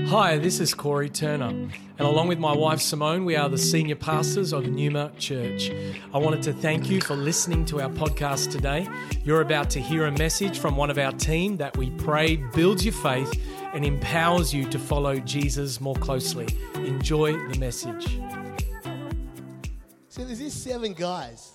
Hi, this is Corey Turner, and along with my wife Simone, we are the senior pastors of Newmark Church. I wanted to thank you for listening to our podcast today. You're about to hear a message from one of our team that we pray builds your faith and empowers you to follow Jesus more closely. Enjoy the message. So there's these seven guys.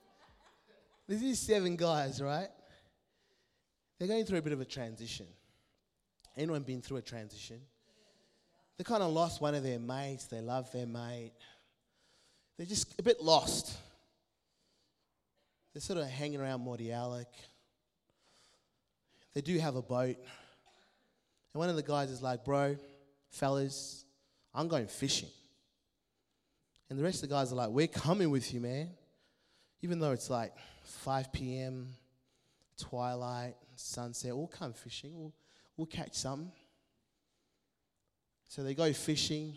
Right? They're going through a bit of a transition. Anyone been through a transition? They kind of lost one of their mates. They love their mate. They're just a bit lost. They're sort of hanging around Mordialloc. They do have a boat. And one of the guys is like, bro, fellas, I'm going fishing. And the rest of the guys are like, we're coming with you, man. Even though it's like 5 p.m., twilight, sunset, we'll come fishing. We'll catch something. So they go fishing.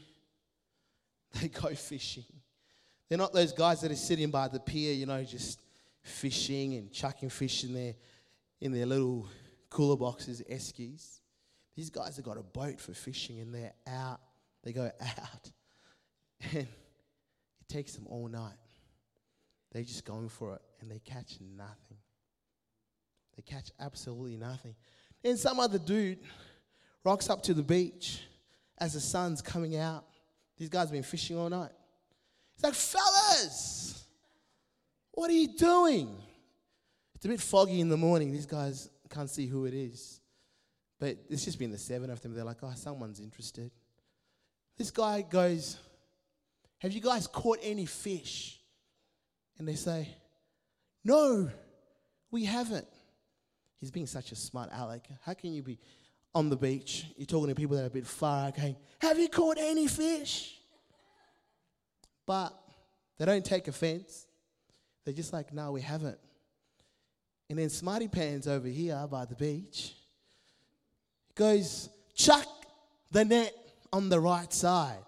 They're not those guys that are sitting by the pier, just fishing and chucking fish in their little cooler boxes, eskies. These guys have got a boat for fishing and they're out. They go out. And it takes them all night. They're just going for it and they catch nothing. They catch absolutely nothing. Then some other dude rocks up to the beach as the sun's coming out. These guys have been fishing all night. He's like, fellas, what are you doing? It's a bit foggy in the morning. These guys can't see who it is. But it's just been the seven of them. They're like, oh, someone's interested. This guy goes, have you guys caught any fish? And they say, no, we haven't. He's being such a smart aleck. How can you be on the beach? You're talking to people that are a bit far out going, have you caught any fish? But they don't take offense. They're just like, no, we haven't. And then Smarty Pants over here by the beach goes, chuck the net on the right side.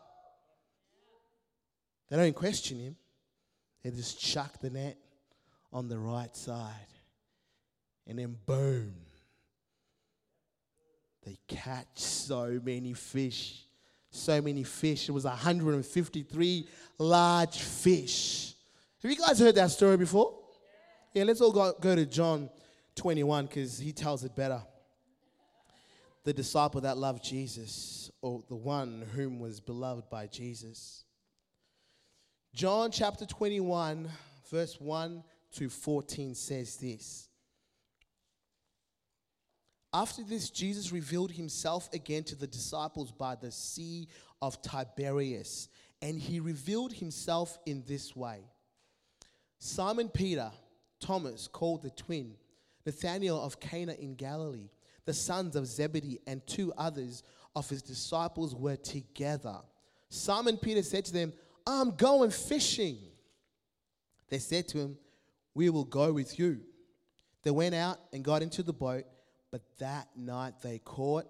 They don't question him. They just chuck the net on the right side. And then boom. They catch so many fish. It was 153 large fish. Have you guys heard that story before? Yeah, let's all go to John 21 because he tells it better. The disciple that loved Jesus, or the one whom was beloved by Jesus. John chapter 21, verse 1 to 14 says this. After this, Jesus revealed himself again to the disciples by the Sea of Tiberias, and he revealed himself in this way. Simon Peter, Thomas, called the twin, Nathanael of Cana in Galilee, the sons of Zebedee, and 2 others of his disciples were together. Simon Peter said to them, I'm going fishing. They said to him, we will go with you. They went out and got into the boat, but that night they caught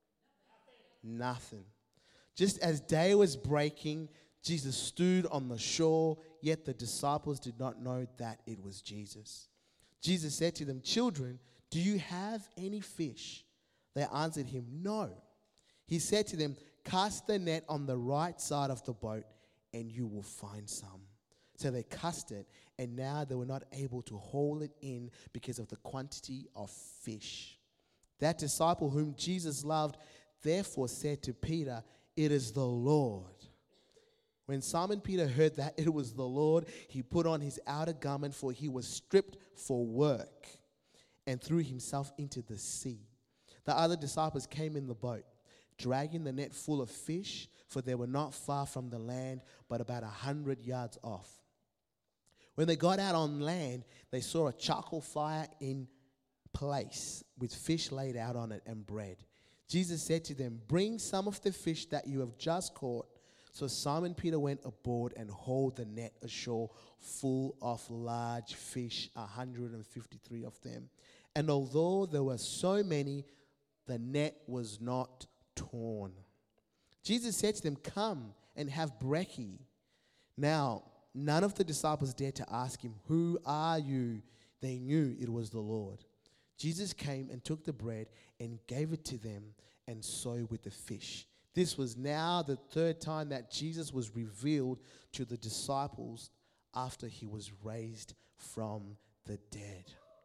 nothing. Just as day was breaking, Jesus stood on the shore, yet the disciples did not know that it was Jesus. Jesus said to them, children, do you have any fish? They answered him, no. He said to them, cast the net on the right side of the boat, and you will find some. So they cast it, and now they were not able to haul it in because of the quantity of fish. That disciple whom Jesus loved therefore said to Peter, it is the Lord. When Simon Peter heard that it was the Lord, he put on his outer garment, for he was stripped for work, and threw himself into the sea. The other disciples came in the boat, dragging the net full of fish, for they were not far from the land, but about 100 yards off. When they got out on land, they saw a charcoal fire in place with fish laid out on it and bread. Jesus said to them, bring some of the fish that you have just caught. So Simon Peter went aboard and hauled the net ashore full of large fish, 153 of them. And although there were so many, the net was not torn. Jesus said to them, come and have brekkie. Now, none of the disciples dared to ask him, who are you? They knew it was the Lord. Jesus came and took the bread and gave it to them, and so with the fish. This was now the third time that Jesus was revealed to the disciples after he was raised from the dead.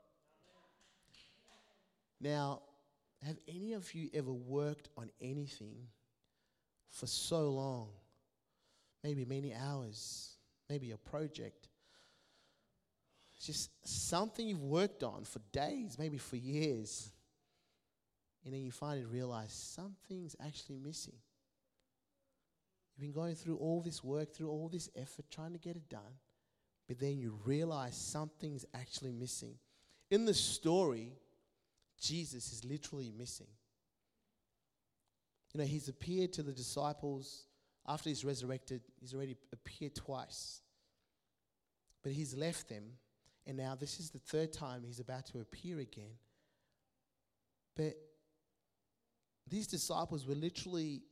Now, have any of you ever worked on anything for so long? Maybe many hours, maybe a project. It's just something you've worked on for days, maybe for years. And then you finally realize something's actually missing. You've been going through all this work, through all this effort, trying to get it done. But then you realize something's actually missing. In the story, Jesus is literally missing. You know, he's appeared to the disciples after he's resurrected. He's already appeared twice. But he's left them. And now this is the third time he's about to appear again. But these disciples were literally,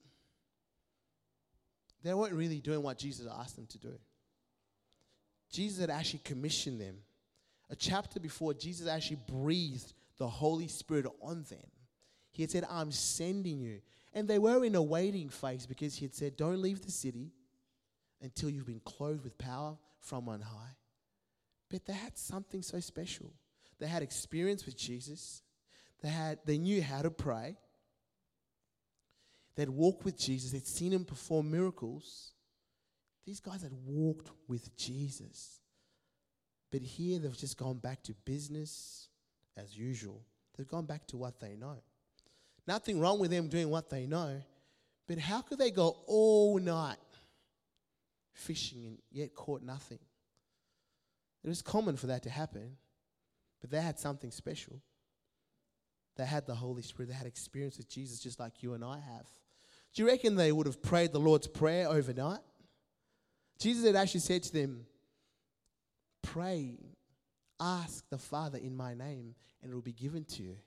they weren't really doing what Jesus asked them to do. Jesus had actually commissioned them. A chapter before, Jesus actually breathed the Holy Spirit on them. He had said, I'm sending you. And they were in a waiting phase because he had said, don't leave the city until you've been clothed with power from on high. But they had something so special. They had experience with Jesus. They knew how to pray. They'd walked with Jesus. They'd seen him perform miracles. These guys had walked with Jesus. But here they've just gone back to business as usual. They've gone back to what they know. Nothing wrong with them doing what they know. But how could they go all night fishing and yet caught nothing? It was common for that to happen. But they had something special. They had the Holy Spirit. They had experience with Jesus just like you and I have. Do you reckon they would have prayed the Lord's Prayer overnight? Jesus had actually said to them, pray, ask the Father in my name, and it will be given to you.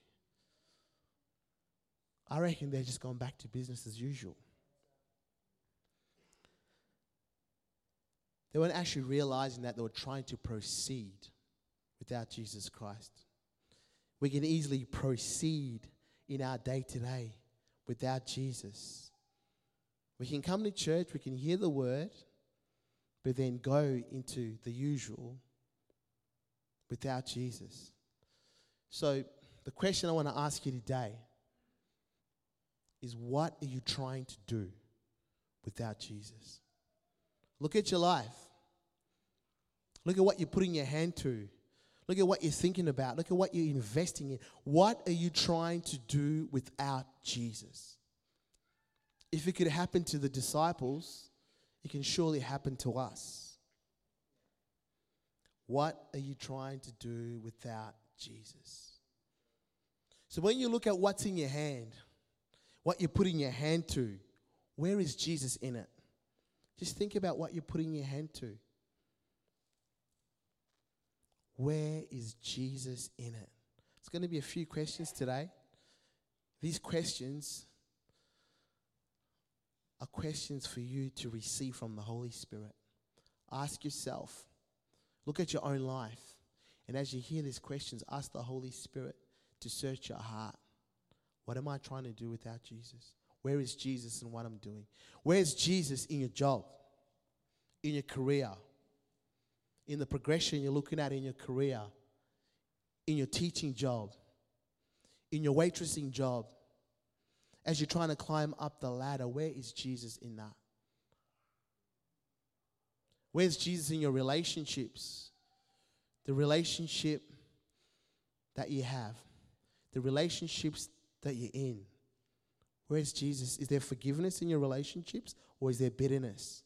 I reckon they're just gone back to business as usual. They weren't actually realizing that they were trying to proceed without Jesus Christ. We can easily proceed in our day-to-day without Jesus. We can come to church, we can hear the word, but then go into the usual without Jesus. So the question I want to ask you today is, what are you trying to do without Jesus? Look at your life. Look at what you're putting your hand to. Look at what you're thinking about. Look at what you're investing in. What are you trying to do without Jesus? If it could happen to the disciples, it can surely happen to us. What are you trying to do without Jesus? So when you look at what's in your hand, what you're putting your hand to, where is Jesus in it? Just think about what you're putting your hand to. Where is Jesus in it? It's going to be a few questions today. These questions are questions for you to receive from the Holy Spirit. Ask yourself, look at your own life, and as you hear these questions, ask the Holy Spirit to search your heart. What am I trying to do without Jesus? Where is Jesus in what I'm doing? Where is Jesus in your job, in your career, in the progression you're looking at in your career, in your teaching job, in your waitressing job? As you're trying to climb up the ladder, where is Jesus in that? Where's Jesus in your relationships? The relationship that you have, the relationships that you're in. Where's Jesus? Is there forgiveness in your relationships, or is there bitterness?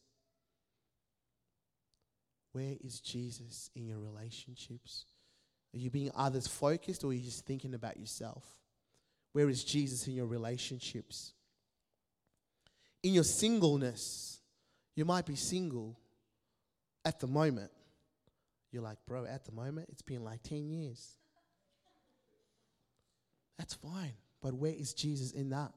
Where is Jesus in your relationships? Are you being others focused, or are you just thinking about yourself? Where is Jesus in your relationships? In your singleness, you might be single at the moment. You're like, bro, at the moment, it's been like 10 years. That's fine, but where is Jesus in that?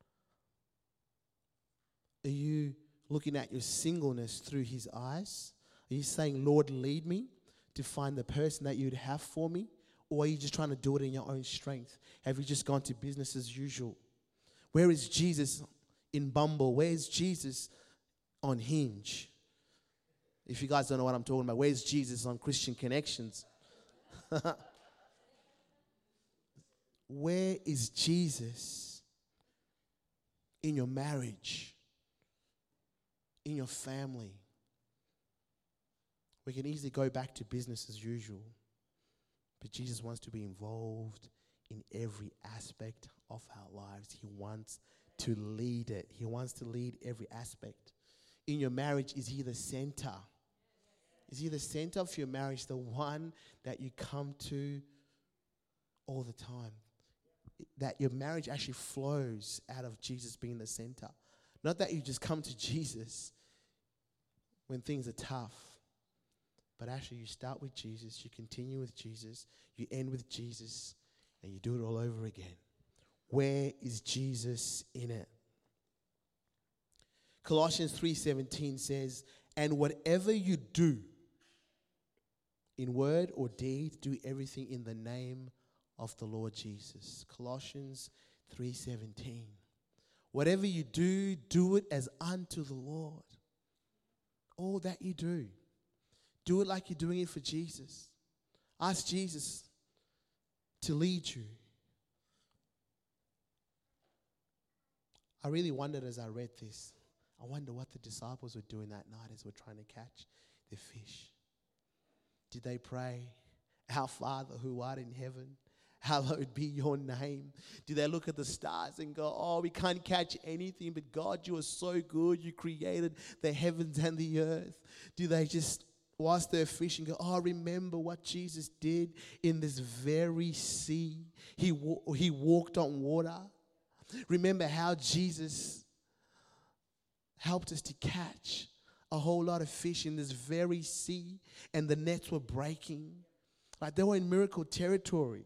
Are you looking at your singleness through his eyes? Are you saying, Lord, lead me to find the person that you'd have for me? Or are you just trying to do it in your own strength? Have you just gone to business as usual? Where is Jesus in Bumble? Where's Jesus on Hinge? If you guys don't know what I'm talking about, where's Jesus on Christian Connections? Where is Jesus in your marriage, in your family? We can easily go back to business as usual, but Jesus wants to be involved in every aspect of our lives. He wants to lead it. He wants to lead every aspect. In your marriage, is He the center? Is He the center of your marriage, the one that you come to all the time? That your marriage actually flows out of Jesus being the center. Not that you just come to Jesus when things are tough, but actually you start with Jesus, you continue with Jesus, you end with Jesus, and you do it all over again. Where is Jesus in it? Colossians 3:17 says, "And whatever you do, in word or deed, do everything in the name of the Lord Jesus." Colossians 3:17. Whatever you do, do it as unto the Lord. All that you do, do it like you're doing it for Jesus. Ask Jesus to lead you. I really wondered as I read this, I wonder what the disciples were doing that night as we're trying to catch the fish. Did they pray, "Our Father who art in heaven, hallowed be your name"? Do they look at the stars and go, "Oh, we can't catch anything, but God, you are so good. You created the heavens and the earth"? Do they just, whilst they're fishing, go, "Oh, remember what Jesus did in this very sea? He walked on water. Remember how Jesus helped us to catch a whole lot of fish in this very sea, and the nets were breaking." Like they were in miracle territory.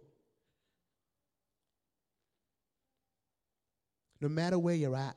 No matter where you're at,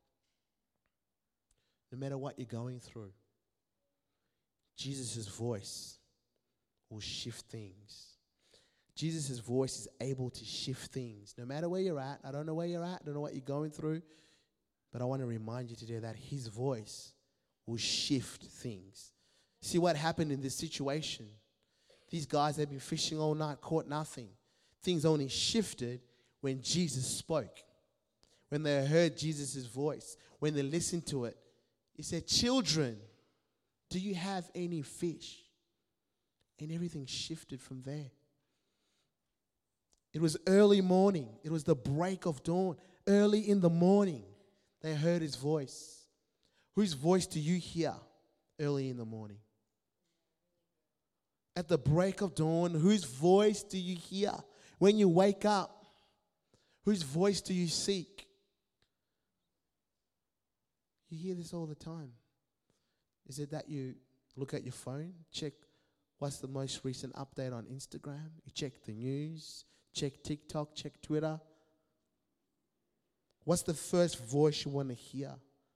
no matter what you're going through, Jesus' voice will shift things. Jesus' voice is able to shift things. No matter where you're at, I don't know where you're at, I don't know what you're going through, but I want to remind you today that His voice will shift things. See what happened in this situation? These guys, they've been fishing all night, caught nothing. Things only shifted when Jesus spoke. When they heard Jesus' voice, when they listened to it. He said, "Children, do you have any fish?" And everything shifted from there. It was early morning. It was the break of dawn. Early in the morning, they heard His voice. Whose voice do you hear early in the morning? At the break of dawn, whose voice do you hear? When you wake up, whose voice do you seek? You hear this all the time. Is it that you look at your phone, check what's the most recent update on Instagram? You check the news, check TikTok, check Twitter. What's the first voice you want to hear?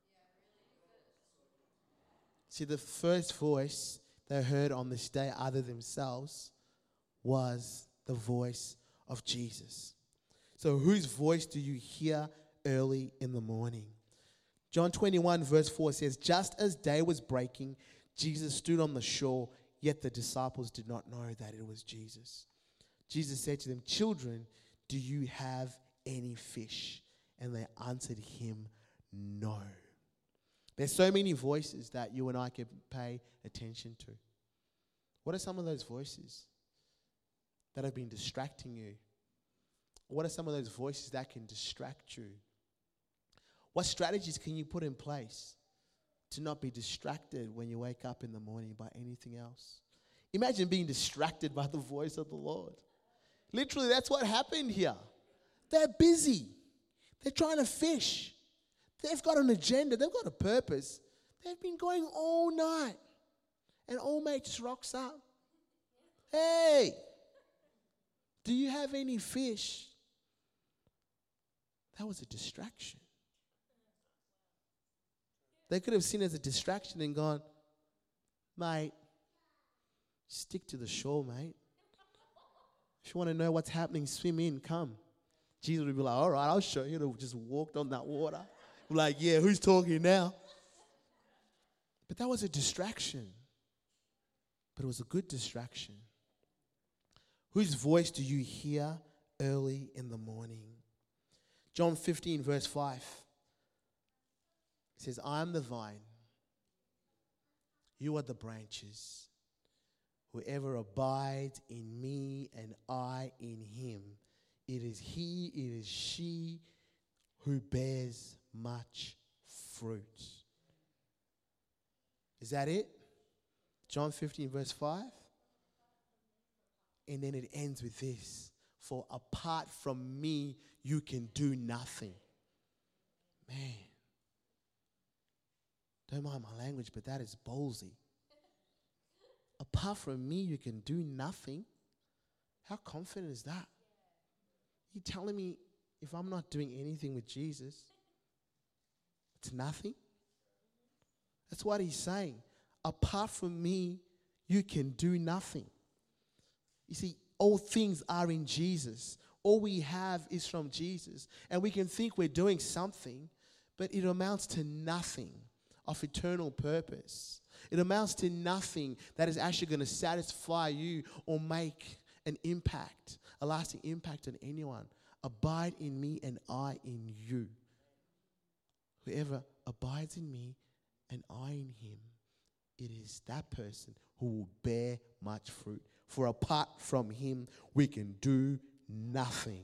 See, the first voice they heard on this day other than themselves was the voice of Jesus. So whose voice do you hear early in the morning? John 21 verse 4 says, "Just as day was breaking, Jesus stood on the shore, yet the disciples did not know that it was Jesus." Jesus said to them, "Children, do you have any fish?" And they answered Him, "No." There's so many voices that you and I can pay attention to. What are some of those voices that have been distracting you? What are some of those voices that can distract you? What strategies can you put in place to not be distracted when you wake up in the morning by anything else? Imagine being distracted by the voice of the Lord. Literally, that's what happened here. They're busy. They're trying to fish. They've got an agenda. They've got a purpose. They've been going all night. And old mate just rocks up. "Hey, do you have any fish?" That was a distraction. They could have seen it as a distraction and gone, "Mate, stick to the shore, mate. If you want to know what's happening, swim in, come." Jesus would be like, "All right, I'll show you." He'd have just walked on that water, Like, yeah, who's talking now? But that was a distraction. But it was a good distraction. Whose voice do you hear early in the morning? John 15, verse 5. It says, I am the vine. You are the branches. Whoever abides in me and I in him, it is he, it is she who bears much fruit. Is that it? John 15, verse 5. And then it ends with this. For apart from me, you can do nothing. Man. Don't mind my language, but that is ballsy. Apart from me, you can do nothing. How confident is that? You telling me if I'm not doing anything with Jesus, it's nothing? That's what he's saying. Apart from me, you can do nothing. You see, all things are in Jesus. All we have is from Jesus. And we can think we're doing something, but it amounts to nothing of eternal purpose. It amounts to nothing that is actually going to satisfy you or make an impact, a lasting impact on anyone. Abide in me and I in you. Whoever abides in me and I in him, it is that person who will bear much fruit. For apart from him, we can do nothing.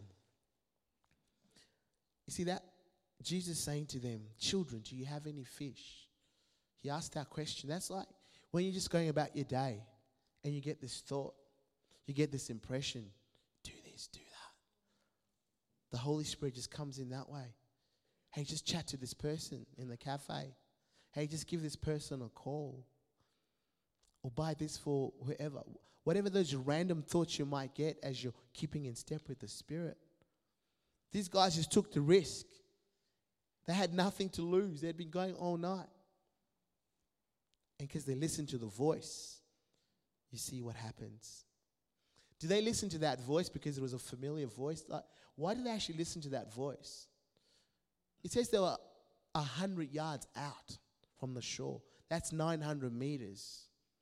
You see that? Jesus saying to them, children, do you have any fish? He asked that question. That's like when you're just going about your day and you get this thought, you get this impression, do this, do that. The Holy Spirit just comes in that way. Hey, just chat to this person in the cafe. Hey, just give this person a call. Or buy this for whoever. Whatever those random thoughts you might get as you're keeping in step with the Spirit. These guys just took the risk. They had nothing to lose. They'd been going all night. And because they listened to the voice, you see what happens. Did they listen to that voice because it was a familiar voice? Like, why did they actually listen to that voice? It says they were 100 yards out from the shore. That's 900 meters.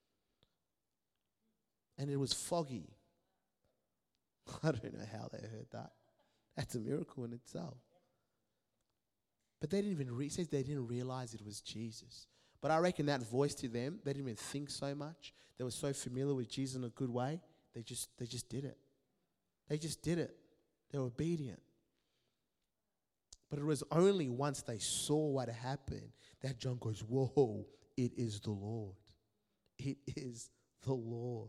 And it was foggy. I don't know how they heard that. That's a miracle in itself. But they didn't even, it says they didn't realize it was Jesus. But I reckon that voice to them, they didn't even think so much. They were so familiar with Jesus in a good way, they just did it. They just did it. They were obedient. But it was only once they saw what happened that John goes, whoa, it is the Lord. It is the Lord.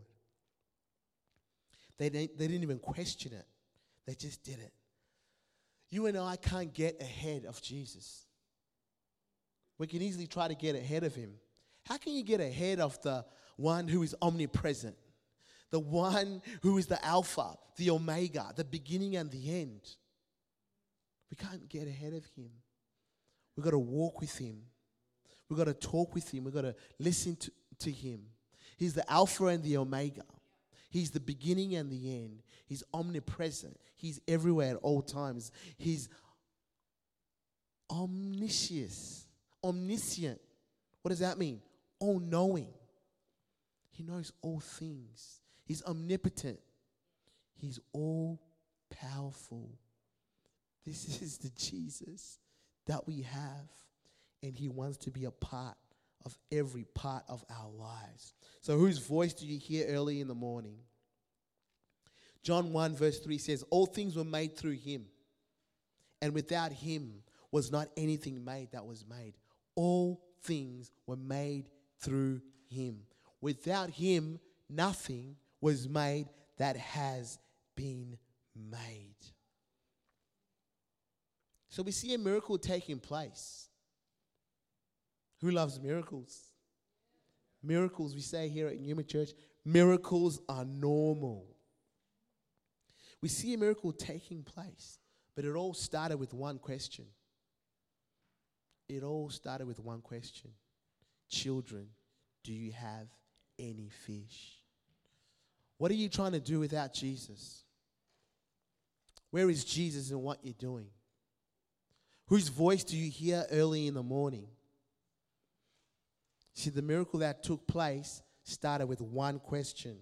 They didn't even question it. They just did it. You and I can't get ahead of Jesus. We can easily try to get ahead of him. How can you get ahead of the one who is omnipresent? The one who is the Alpha, the Omega, the beginning and the end. We can't get ahead of him. We've got to walk with him. We've got to talk with him. We've got to listen to him. He's the Alpha and the Omega. He's the beginning and the end. He's omnipresent. He's everywhere at all times. He's omniscient. What does that mean? All-knowing. He knows all things. He's omnipotent. He's all-powerful. This is the Jesus that we have. And he wants to be a part of every part of our lives. So whose voice do you hear early in the morning? John 1 verse 3 says, all things were made through him. And without him was not anything made that was made. All things were made through him. Without him, nothing was made that has been made. So we see a miracle taking place. Who loves miracles? Miracles, we say here at Newman Church, miracles are normal. We see a miracle taking place, but it all started with one question. It all started with one question. Children, do you have any fish? What are you trying to do without Jesus? Where is Jesus in what you're doing? Whose voice do you hear early in the morning? See, the miracle that took place started with one question.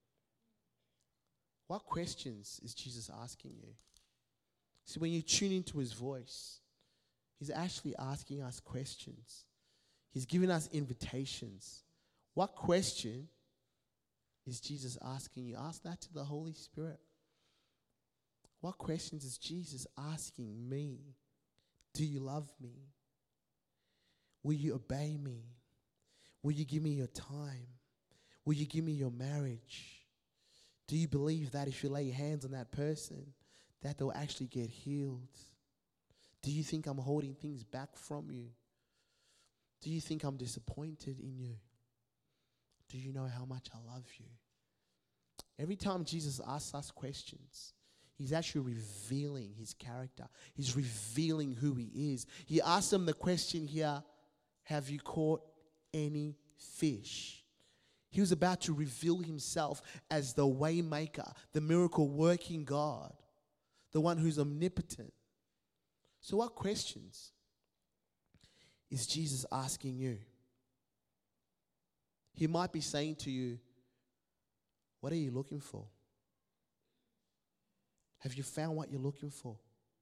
What questions is Jesus asking you? See, when you tune into his voice, he's actually asking us questions. He's giving us invitations. What question is Jesus asking you? Ask that to the Holy Spirit. What questions is Jesus asking me? Do you love me? Will you obey me? Will you give me your time? Will you give me your marriage? Do you believe that if you lay hands on that person, that they'll actually get healed? Do you think I'm holding things back from you? Do you think I'm disappointed in you? Do you know how much I love you? Every time Jesus asks us questions, he's actually revealing his character. He's revealing who he is. He asked them the question here, have you caught any fish? He was about to reveal himself as the way maker, the miracle working God, the one who's omnipotent. So what questions is Jesus asking you? He might be saying to you, what are you looking for? Have you found what you're looking for?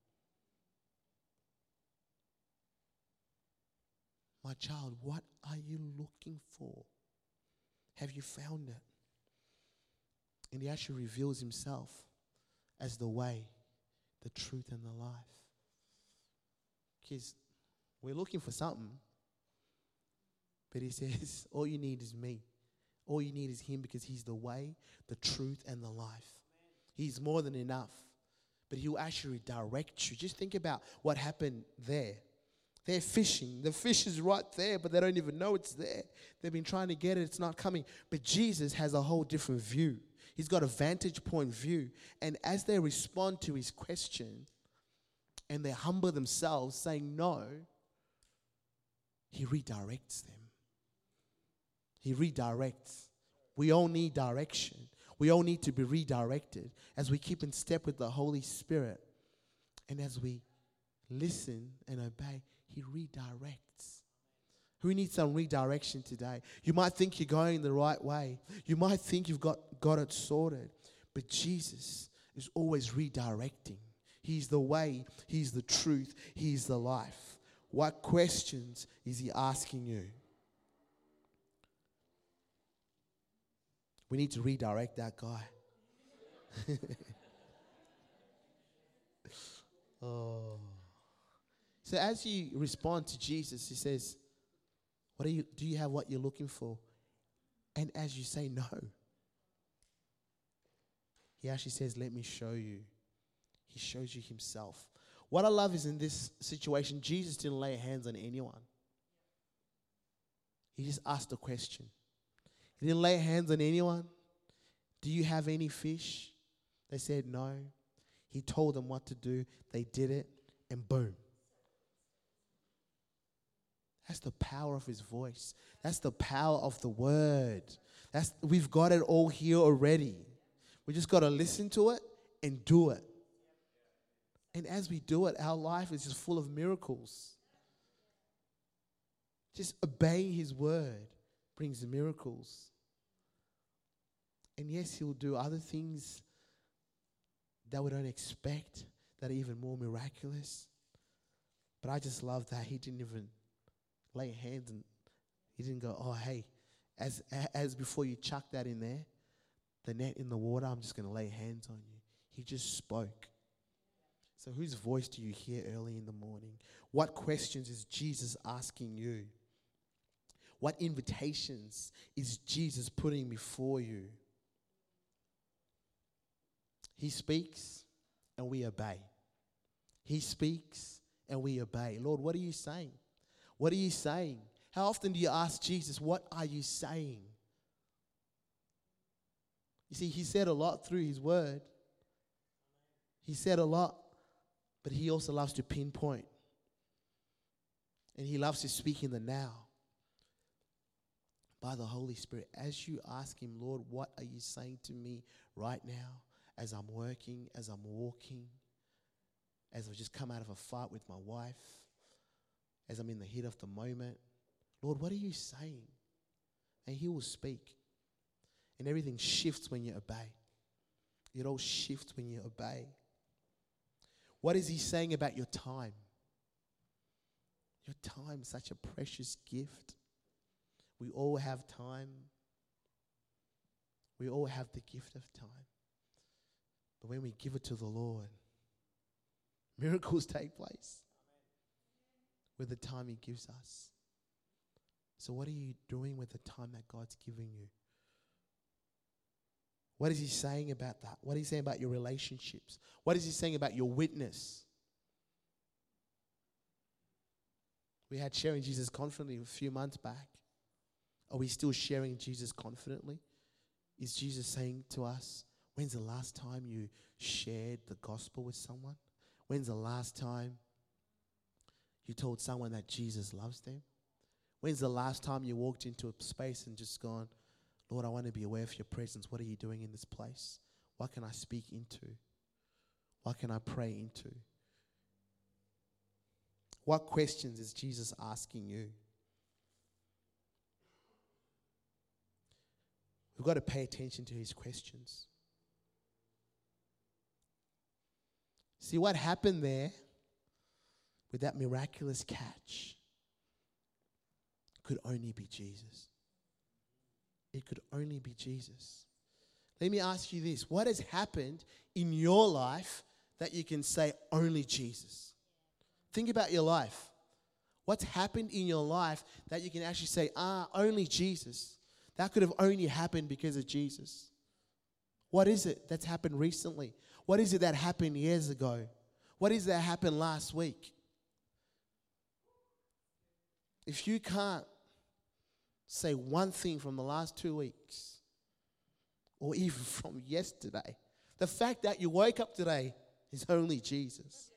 My child, what are you looking for? Have you found it? And he actually reveals himself as the way, the truth, and the life. Because we're looking for something, but he says, all you need is me. All you need is him, because he's the way, the truth, and the life. He's more than enough. But he'll actually direct you. Just think about what happened there. They're fishing. The fish is right there, but they don't even know it's there. They've been trying to get it. It's not coming. But Jesus has a whole different view. He's got a vantage point view. And as they respond to his question and they humble themselves, saying no, he redirects them. He redirects. We all need direction. We all need to be redirected as we keep in step with the Holy Spirit. And as we listen and obey, he redirects. Who needs some redirection today? You might think you're going the right way. You might think you've got it sorted. But Jesus is always redirecting. He's the way, he's the truth, he's the life. What questions is he asking you? We need to redirect that guy. Oh. So as you respond to Jesus, he says, do you have what you're looking for? And as you say no, he actually says, let me show you. He shows you himself. What I love is in this situation, Jesus didn't lay hands on anyone. He just asked a question. He didn't lay hands on anyone. Do you have any fish? They said no. He told them what to do. They did it, and boom. That's the power of his voice. That's the power of the word. We've got it all here already. We just got to listen to it and do it. And as we do it, our life is just full of miracles. Just obeying his word brings miracles. And yes, he'll do other things that we don't expect, that are even more miraculous. But I just love that he didn't even lay hands, and he didn't go, oh, hey, as before you chuck that in there, the net in the water, I'm just going to lay hands on you. He just spoke. So whose voice do you hear early in the morning? What questions is Jesus asking you? What invitations is Jesus putting before you? He speaks and we obey. He speaks and we obey. Lord, what are you saying? What are you saying? How often do you ask Jesus, what are you saying? You see, he said a lot through his word. He said a lot, but he also loves to pinpoint. And he loves to speak in the now by the Holy Spirit. As you ask him, Lord, what are you saying to me right now as I'm working, as I'm walking? as I've just come out of a fight with my wife, as I'm in the heat of the moment. Lord, what are you saying? And he will speak. And everything shifts when you obey. It all shifts when you obey. What is he saying about your time? Your time is such a precious gift. We all have time. We all have the gift of time. But when we give it to the Lord, miracles take place with the time he gives us. So what are you doing with the time that God's giving you? What is he saying about that? What is he saying about your relationships? What is he saying about your witness? We had sharing Jesus confidently a few months back. Are we still sharing Jesus confidently? Is Jesus saying to us, when's the last time you shared the gospel with someone? When's the last time you told someone that Jesus loves them? When's the last time you walked into a space and just gone, Lord, I want to be aware of your presence. What are you doing in this place? What can I speak into? What can I pray into? What questions is Jesus asking you? We've got to pay attention to his questions. See what happened there with that miraculous catch could only be Jesus. It could only be Jesus. Let me ask you this. What has happened in your life that you can say only Jesus? Think about your life. What's happened in your life that you can actually say, only Jesus? That could have only happened because of Jesus. What is it that's happened recently? What is it that happened years ago? What is it that happened last week? If you can't say one thing from the last 2 weeks, or even from yesterday, the fact that you woke up today is only Jesus.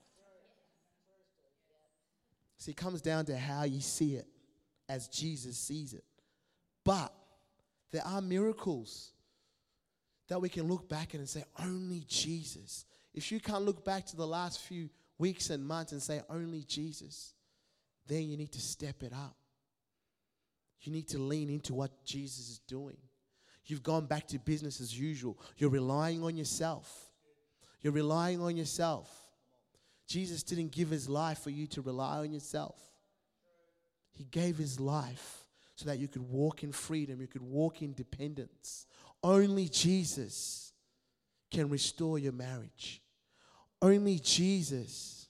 See, it comes down to how you see it as Jesus sees it. But there are miracles that we can look back at and say, only Jesus. If you can't look back to the last few weeks and months and say, only Jesus, then you need to step it up. You need to lean into what Jesus is doing. You've gone back to business as usual. You're relying on yourself. You're relying on yourself. Jesus didn't give his life for you to rely on yourself. He gave his life so that you could walk in freedom, you could walk in dependence. Only Jesus can restore your marriage. Only Jesus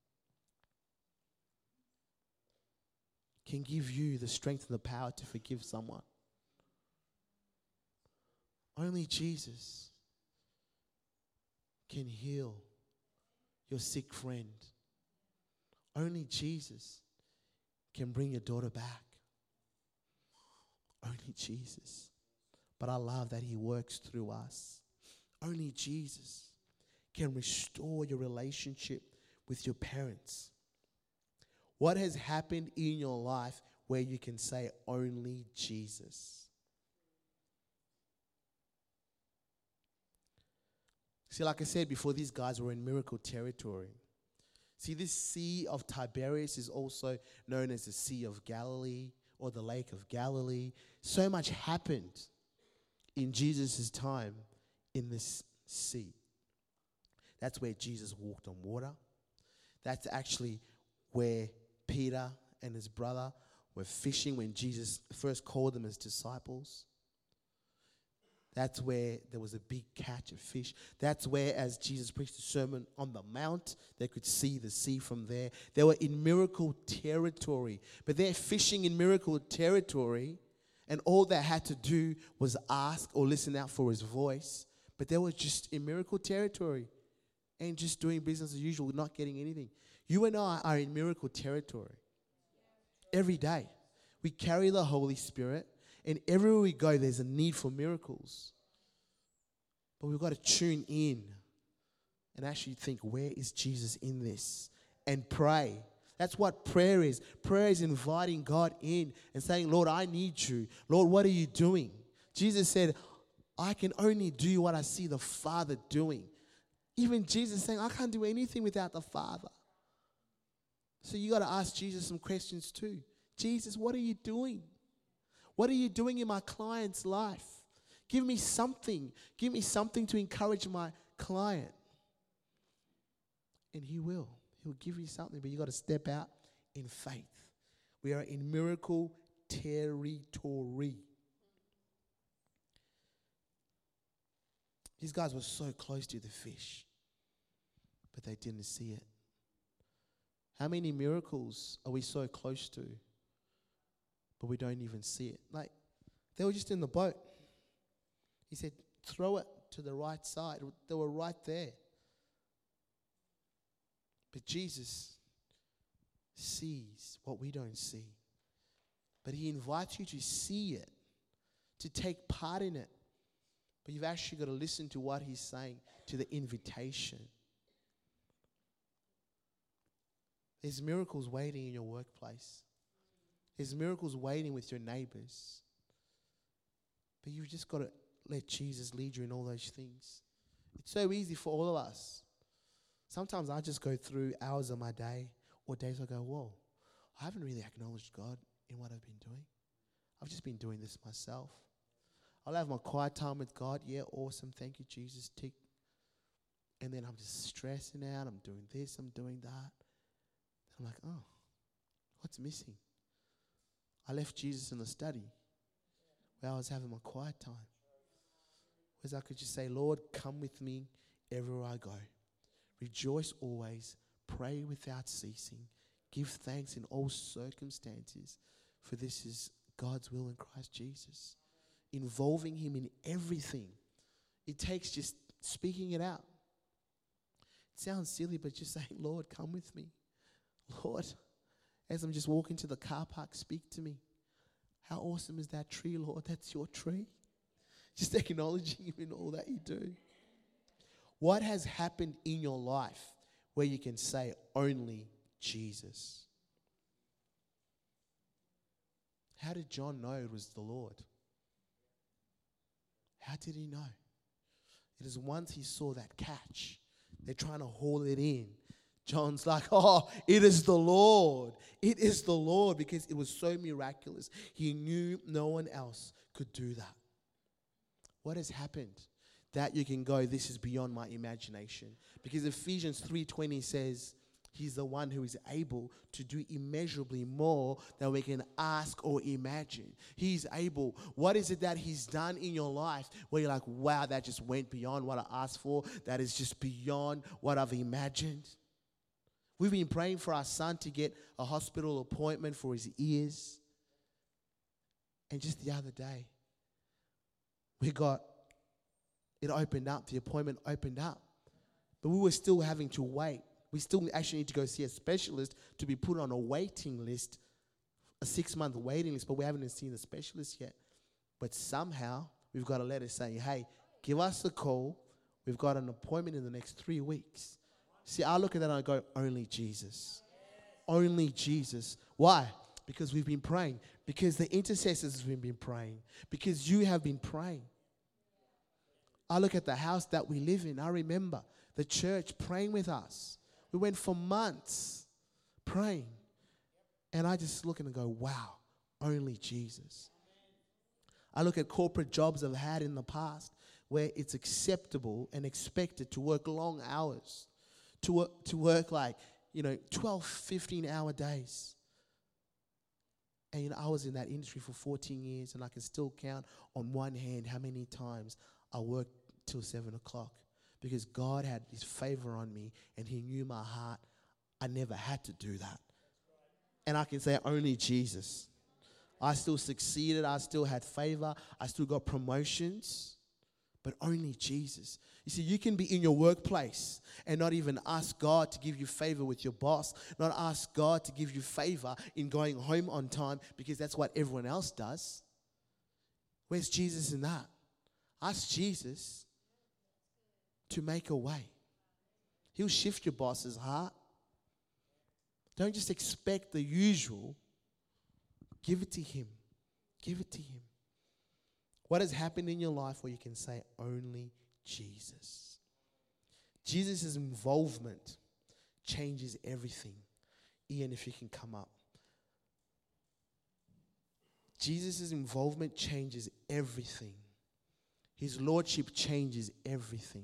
can give you the strength and the power to forgive someone. Only Jesus can heal your sick friend. Only Jesus can bring your daughter back. Only Jesus. But I love that he works through us. Only Jesus can restore your relationship with your parents. What has happened in your life where you can say only Jesus? See, like I said before, these guys were in miracle territory. See, this Sea of Tiberias is also known as the Sea of Galilee or the Lake of Galilee. So much happened in Jesus' time in this sea. That's where Jesus walked on water. That's actually where Peter and his brother were fishing when Jesus first called them as disciples. That's where there was a big catch of fish. That's where, as Jesus preached the Sermon on the Mount, they could see the sea from there. They were in miracle territory. But they're fishing in miracle territory, and all they had to do was ask or listen out for his voice. But they were just in miracle territory and just doing business as usual, not getting anything. You and I are in miracle territory every day. We carry the Holy Spirit. And everywhere we go, there's a need for miracles. But we've got to tune in and actually think, where is Jesus in this? And pray. That's what prayer is. Prayer is inviting God in and saying, Lord, I need you. Lord, what are you doing? Jesus said, I can only do what I see the Father doing. Even Jesus saying, I can't do anything without the Father. So you got to ask Jesus some questions too. Jesus, what are you doing? What are you doing in my client's life? Give me something. Give me something to encourage my client. And he will. He'll give you something, but you got to step out in faith. We are in miracle territory. These guys were so close to the fish, but they didn't see it. How many miracles are we so close to, but we don't even see it? Like, they were just in the boat. He said, throw it to the right side. They were right there. But Jesus sees what we don't see. But he invites you to see it, to take part in it. But you've actually got to listen to what he's saying, to the invitation. There's miracles waiting in your workplace. There's miracles waiting with your neighbors. But you've just got to let Jesus lead you in all those things. It's so easy for all of us. Sometimes I just go through hours of my day or days I go, whoa, I haven't really acknowledged God in what I've been doing. I've just been doing this myself. I'll have my quiet time with God. Yeah, awesome. Thank you, Jesus. Tick. And then I'm just stressing out. I'm doing this. I'm doing that. I'm like, oh, what's missing? I left Jesus in the study where I was having my quiet time. Whereas I could just say, Lord, come with me everywhere I go. Rejoice always. Pray without ceasing. Give thanks in all circumstances. For this is God's will in Christ Jesus. Involving him in everything. It takes just speaking it out. It sounds silly, but just saying, Lord, come with me. Lord, as I'm just walking to the car park, speak to me. How awesome is that tree, Lord? That's your tree. Just acknowledging him in all that you do. What has happened in your life where you can say only Jesus? How did John know it was the Lord? How did he know? It is once he saw that catch. They're trying to haul it in. John's like, oh, it is the Lord. It is the Lord, because it was so miraculous. He knew no one else could do that. What has happened? That you can go, this is beyond my imagination. Because Ephesians 3:20 says, he's the one who is able to do immeasurably more than we can ask or imagine. He's able. What is it that he's done in your life where you're like, wow, that just went beyond what I asked for. That is just beyond what I've imagined. We've been praying for our son to get a hospital appointment for his ears. And just the other day, it opened up. The appointment opened up. But we were still having to wait. We still actually need to go see a specialist to be put on a waiting list, a 6-month waiting list, but we haven't even seen the specialist yet. But somehow, we've got a letter saying, hey, give us a call. We've got an appointment in the next 3 weeks. See, I look at that and I go, only Jesus. Only Jesus. Why? Because we've been praying. Because the intercessors have been praying. Because you have been praying. I look at the house that we live in. I remember the church praying with us. We went for months praying. And I just look and go, wow, only Jesus. I look at corporate jobs I've had in the past where it's acceptable and expected to work long hours. To work like, 12, 15-hour days. And I was in that industry for 14 years, and I can still count on one hand how many times I worked till 7 o'clock. Because God had his favor on me, and he knew my heart. I never had to do that. And I can say only Jesus. I still succeeded. I still had favor. I still got promotions. But only Jesus. You see, you can be in your workplace and not even ask God to give you favor with your boss, not ask God to give you favor in going home on time, because that's what everyone else does. Where's Jesus in that? Ask Jesus to make a way. He'll shift your boss's heart. Don't just expect the usual. Give it to him. Give it to him. What has happened in your life where you can say only Jesus? Jesus' involvement changes everything. Ian, if you can come up. Jesus' involvement changes everything. His lordship changes everything.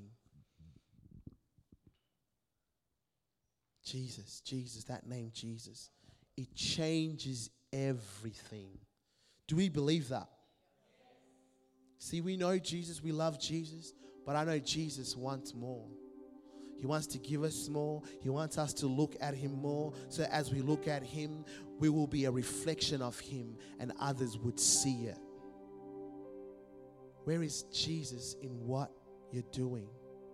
Jesus, that name Jesus. It changes everything. Do we believe that? See, we know Jesus, we love Jesus, but I know Jesus wants more. He wants to give us more. He wants us to look at him more. So as we look at him, we will be a reflection of him and others would see it. Where is Jesus in what you're doing?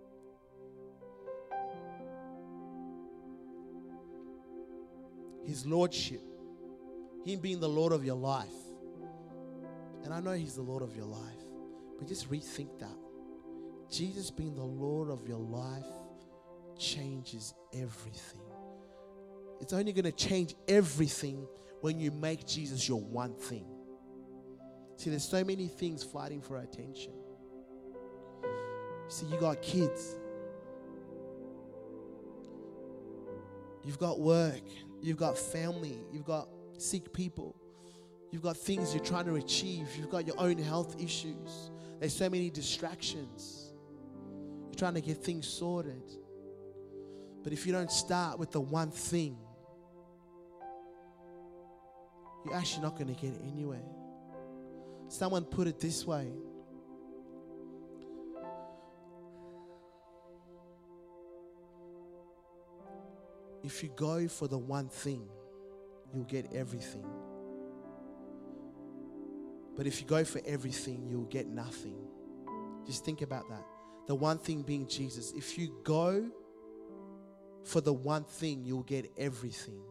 His lordship, him being the Lord of your life. And I know he's the Lord of your life, but just rethink that. Jesus being the Lord of your life changes everything. It's only going to change everything when you make Jesus your one thing. See, there's so many things fighting for our attention. See, you got kids. You've got work. You've got family. You've got sick people. You've got things you're trying to achieve. You've got your own health issues. There's so many distractions. You're trying to get things sorted. But if you don't start with the one thing, you're actually not going to get anywhere. Someone put it this way. If you go for the one thing, you'll get everything. But if you go for everything, you'll get nothing. Just think about that. The one thing being Jesus. If you go for the one thing, you'll get everything.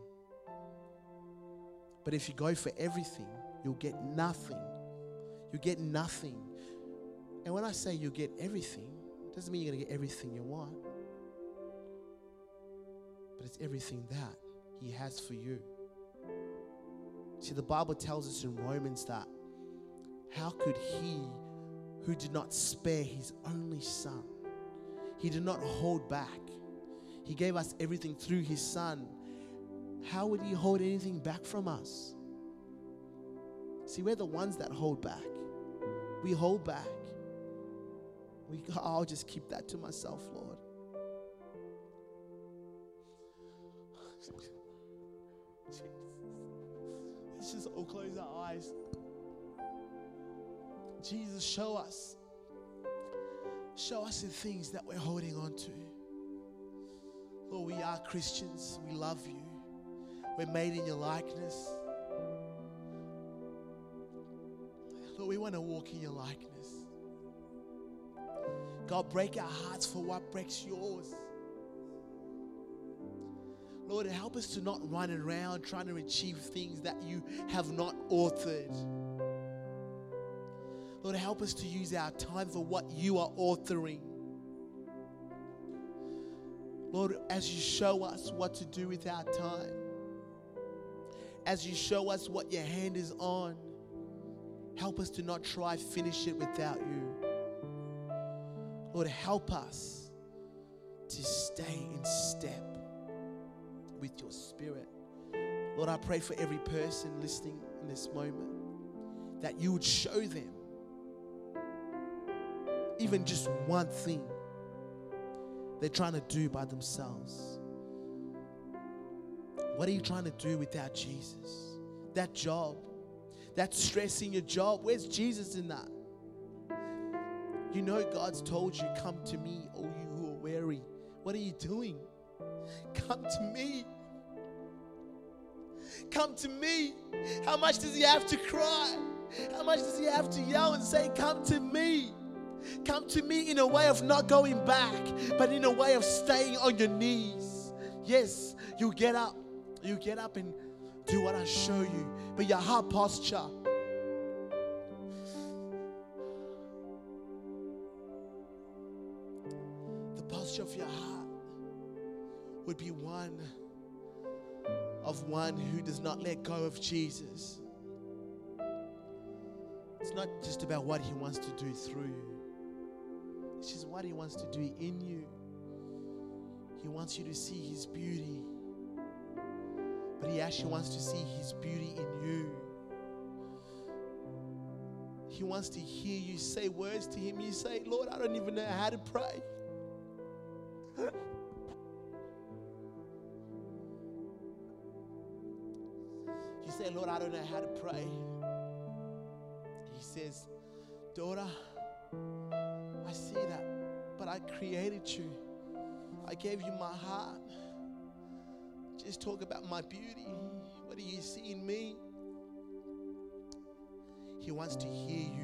But if you go for everything, you'll get nothing. You get nothing. And when I say you'll get everything, it doesn't mean you're going to get everything you want. But it's everything that he has for you. See, the Bible tells us in Romans that how could he who did not spare his only son, he did not hold back, he gave us everything through his son, how would he hold anything back from us? See, we're the ones that hold back. We hold back. We go, I'll just keep that to myself, Lord. Jesus. Let's just all close our eyes. Jesus, show us. Show us the things that we're holding on to. Lord, we are Christians. We love you. We're made in your likeness. Lord, we want to walk in your likeness. God, break our hearts for what breaks yours. Lord, help us to not run around trying to achieve things that you have not authored. Lord, help us to use our time for what you are authoring. Lord, as you show us what to do with our time, as you show us what your hand is on, help us to not try finish it without you. Lord, help us to stay in step with your spirit. Lord, I pray for every person listening in this moment that you would show them even just one thing they're trying to do by themselves. What are you trying to do without Jesus? That job, that stress in your job, where's Jesus in that? You know God's told you, come to me, all you who are weary. What are you doing? Come to me. Come to me. How much does he have to cry? How much does he have to yell and say, come to me? Come to me in a way of not going back, but in a way of staying on your knees. Yes, you get up. You get up and do what I show you. But your heart posture, the posture of your heart would be one who does not let go of Jesus. It's not just about what he wants to do through you. It's just what he wants to do in you. He wants you to see His beauty. But He actually wants to see His beauty in you. He wants to hear you say words to Him. You say, Lord, I don't even know how to pray. You say, Lord, I don't know how to pray. He says, daughter, I see that, but I created you. I gave you my heart. Just talk about my beauty. What do you see in me? He wants to hear you.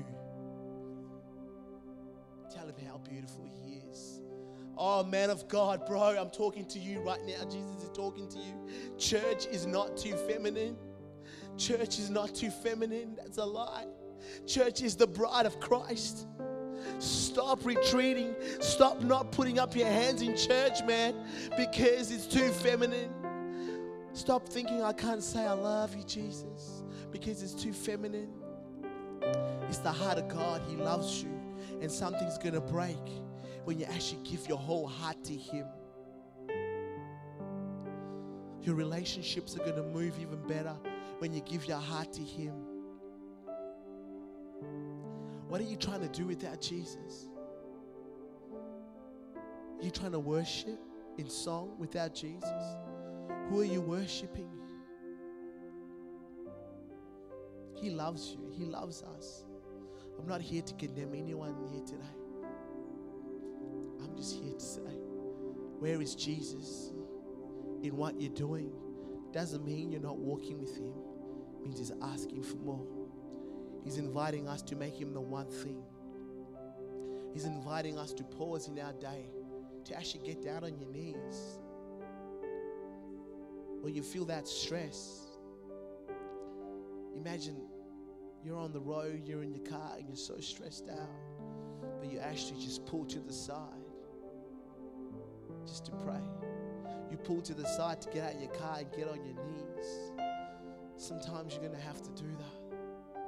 Tell Him how beautiful He is. Oh, man of God, bro, I'm talking to you right now. Jesus is talking to you. Church is not too feminine. Church is not too feminine. That's a lie. Church is the bride of Christ. Stop retreating. Stop not putting up your hands in church, man, because it's too feminine. Stop thinking I can't say I love you, Jesus, because it's too feminine. It's the heart of God. He loves you. And something's going to break when you actually give your whole heart to Him. Your relationships are going to move even better when you give your heart to Him. What are you trying to do without Jesus? Are you trying to worship in song without Jesus? Who are you worshiping? He loves you. He loves us. I'm not here to condemn anyone here today. I'm just here to say, where is Jesus in what you're doing? Doesn't mean you're not walking with Him. It means He's asking for more. He's inviting us to make Him the one thing. He's inviting us to pause in our day, to actually get down on your knees. When you feel that stress, imagine you're on the road, you're in your car, and you're so stressed out, but you actually just pull to the side just to pray. You pull to the side to get out of your car and get on your knees. Sometimes you're going to have to do that.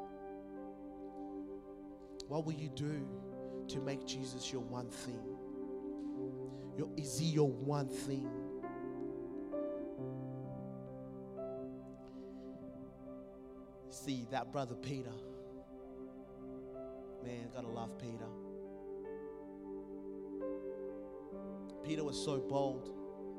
What will you do to make Jesus your one thing? Is He your one thing? See, that brother Peter, man, gotta love Peter. Peter was so bold.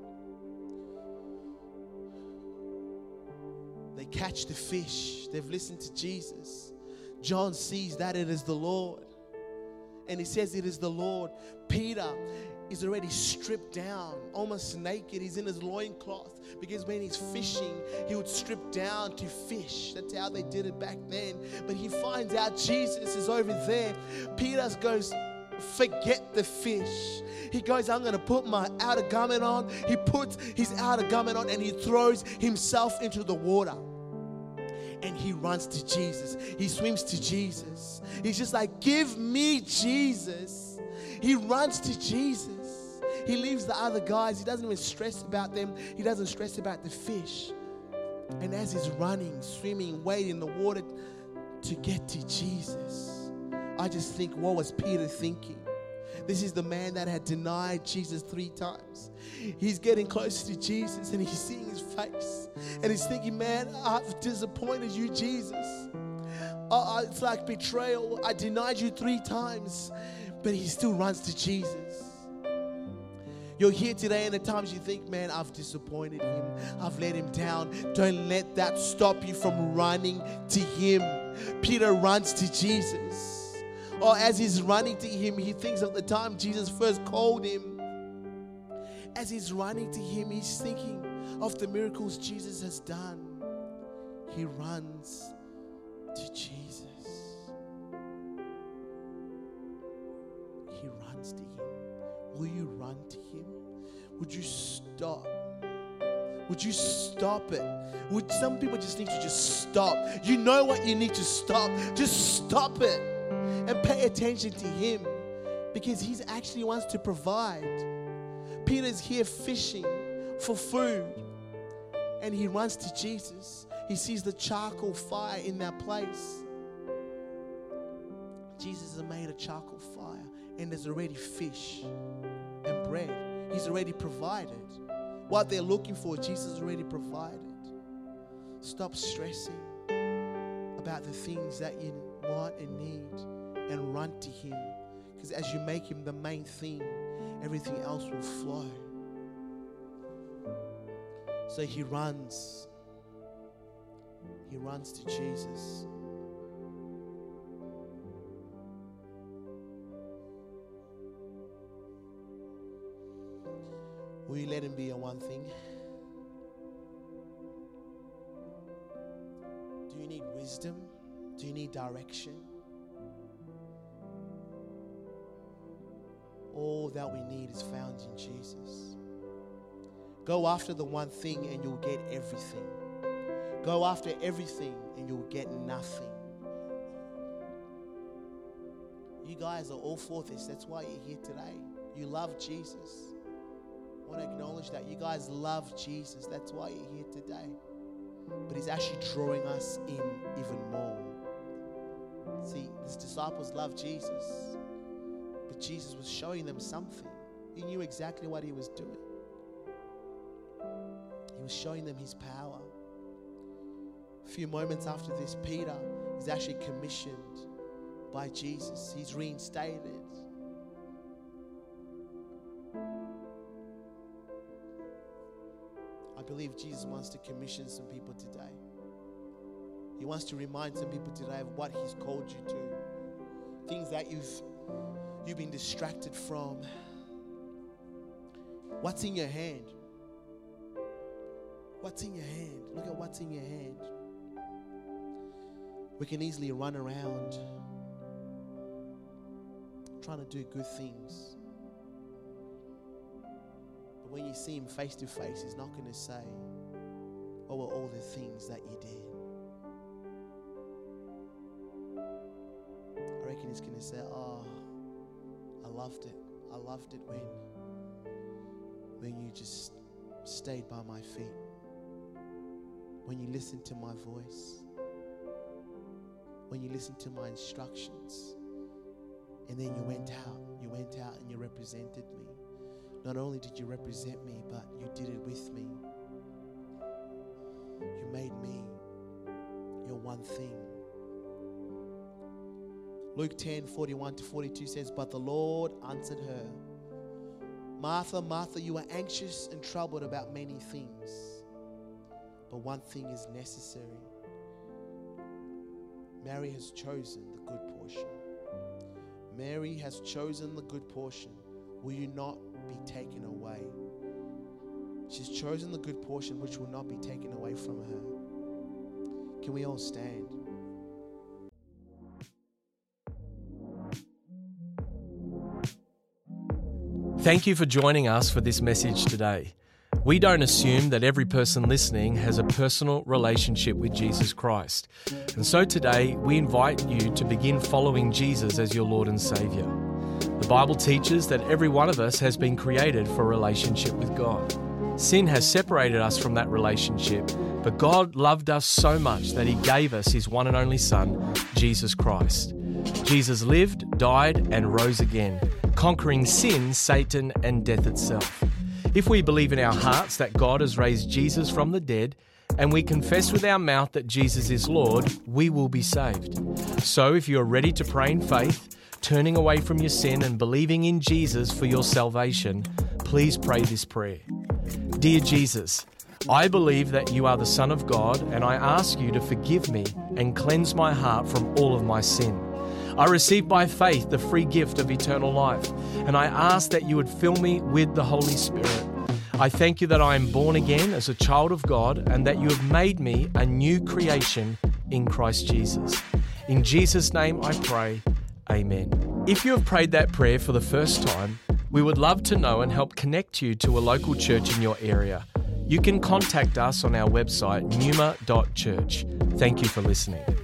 They catch the fish. They've listened to Jesus. John sees that it is the Lord. And he says it is the Lord. Peter is already stripped down, almost naked. He's in his loincloth, because when he's fishing, he would strip down to fish. That's how they did it back then. But he finds out Jesus is over there. Peter goes, forget the fish. He goes, I'm going to put my outer garment on. He puts his outer garment on and he throws himself into the water. And he runs to Jesus. He swims to Jesus. He's just like, give me Jesus. He runs to Jesus. He leaves the other guys. He doesn't even stress about them. He doesn't stress about the fish. And as he's running, swimming, wading in the water to get to Jesus, I just think, what was Peter thinking? This is the man that had denied Jesus 3 times. He's getting closer to Jesus and he's seeing his face. And he's thinking, man, I've disappointed you, Jesus. It's like betrayal. I denied you 3 times. But he still runs to Jesus. You're here today, and at times you think, man, I've disappointed him. I've let him down. Don't let that stop you from running to him. Peter runs to Jesus. Or as he's running to him, he thinks of the time Jesus first called him. As he's running to him, he's thinking of the miracles Jesus has done. He runs to Jesus. He runs to him. Will you run to him? Would you stop? Would you stop it? Would some people just need to just stop? You know what you need to stop. Just stop it and pay attention to him, because he actually wants to provide. Peter's here fishing for food and he runs to Jesus. He sees the charcoal fire in that place. Jesus has made a charcoal fire and there's already fish and bread. He's already provided. What they're looking for, Jesus has already provided. Stop stressing about the things that you want and need and run to Him. Because as you make Him the main thing, everything else will flow. So he runs to Jesus. Will you let Him be your one thing? Do you need wisdom? Do you need direction? All that we need is found in Jesus. Go after the one thing and you'll get everything. Go after everything and you'll get nothing. You guys are all for this. That's why you're here today. You love Jesus. I want to acknowledge that. You guys love Jesus. That's why you're here today. But He's actually drawing us in even more. See, His disciples loved Jesus. But Jesus was showing them something. He knew exactly what He was doing. He was showing them His power. A few moments after this, Peter is actually commissioned by Jesus. He's reinstated. I believe Jesus wants to commission some people today. He wants to remind some people today of what He's called you to. Things that you've been distracted from. What's in your hand? What's in your hand? Look at what's in your hand. We can easily run around trying to do good things. But when you see Him face to face, He's not going to say, what were all the things that you did? I reckon He's going to say, oh, I loved it. I loved it when you just stayed by my feet. When you listened to my voice. When you listened to my instructions. And then you went out and you represented me. Not only did you represent me, but you did it with me. You made me your one thing. Luke 10:41-42 says, but the Lord answered her, Martha, Martha, you are anxious and troubled about many things, but one thing is necessary. Mary has chosen the good portion. Mary has chosen the good portion. Will you not be taken away? She's chosen the good portion which will not be taken away from her. Can we all stand? Thank you for joining us for this message today. We don't assume that every person listening has a personal relationship with Jesus Christ. And so today, we invite you to begin following Jesus as your Lord and Savior. The Bible teaches that every one of us has been created for a relationship with God. Sin has separated us from that relationship, but God loved us so much that He gave us His one and only Son, Jesus Christ. Jesus lived, died, and rose again, conquering sin, Satan, and death itself. If we believe in our hearts that God has raised Jesus from the dead, and we confess with our mouth that Jesus is Lord, we will be saved. So if you are ready to pray in faith, turning away from your sin and believing in Jesus for your salvation, please pray this prayer. Dear Jesus, I believe that you are the Son of God, and I ask you to forgive me and cleanse my heart from all of my sin. I receive by faith the free gift of eternal life, and I ask that you would fill me with the Holy Spirit. I thank you that I am born again as a child of God and that you have made me a new creation in Christ Jesus. In Jesus' name I pray, amen. If you have prayed that prayer for the first time, we would love to know and help connect you to a local church in your area. You can contact us on our website, numa.church. Thank you for listening.